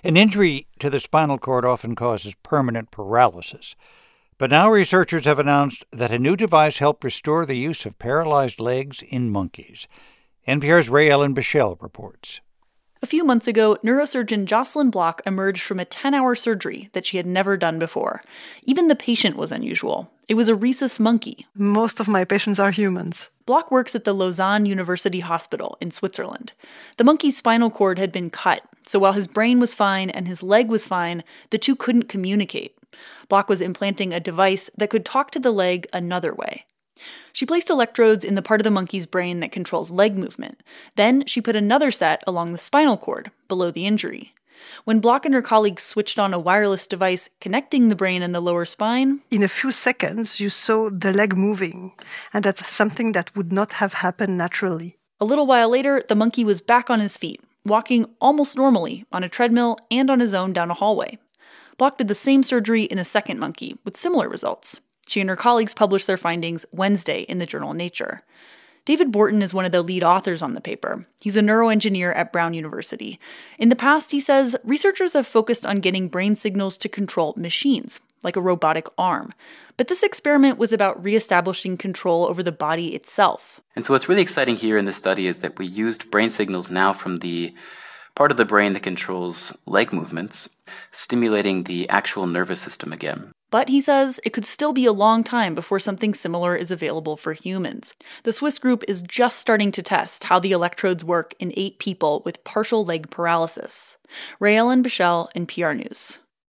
An injury to the spinal cord often causes permanent paralysis. But now researchers have announced that a new device helped restore the use of paralyzed legs in monkeys. NPR's Rae-Ellen Bichell reports. A few months ago, neurosurgeon Jocelyn Block emerged from a 10-hour surgery that she had never done before. Even the patient was unusual. It was a rhesus monkey. Most of my patients are humans. Block works at the Lausanne University Hospital in Switzerland. The monkey's spinal cord had been cut, so while his brain was fine and his leg was fine, the two couldn't communicate. Block was implanting a device that could talk to the leg another way. She placed electrodes in the part of the monkey's brain that controls leg movement. Then she put another set along the spinal cord, below the injury. When Block and her colleagues switched on a wireless device connecting the brain and the lower spine, in a few seconds you saw the leg moving, and that's something that would not have happened naturally. A little while later, the monkey was back on his feet, walking almost normally on a treadmill and on his own down a hallway. Block did the same surgery in a second monkey with similar results. She and her colleagues published their findings Wednesday in the journal Nature. David Borton is one of the lead authors on the paper. He's a neuroengineer at Brown University. In the past, he says, researchers have focused on getting brain signals to control machines, like a robotic arm. But this experiment was about reestablishing control over the body itself. And so what's really exciting here in this study is that we used brain signals now from the part of the brain that controls leg movements, stimulating the actual nervous system again. But he says it could still be a long time before something similar is available for humans. The Swiss group is just starting to test how the electrodes work in 8 people with partial leg paralysis. Rae-Ellen Bichell, NPR News.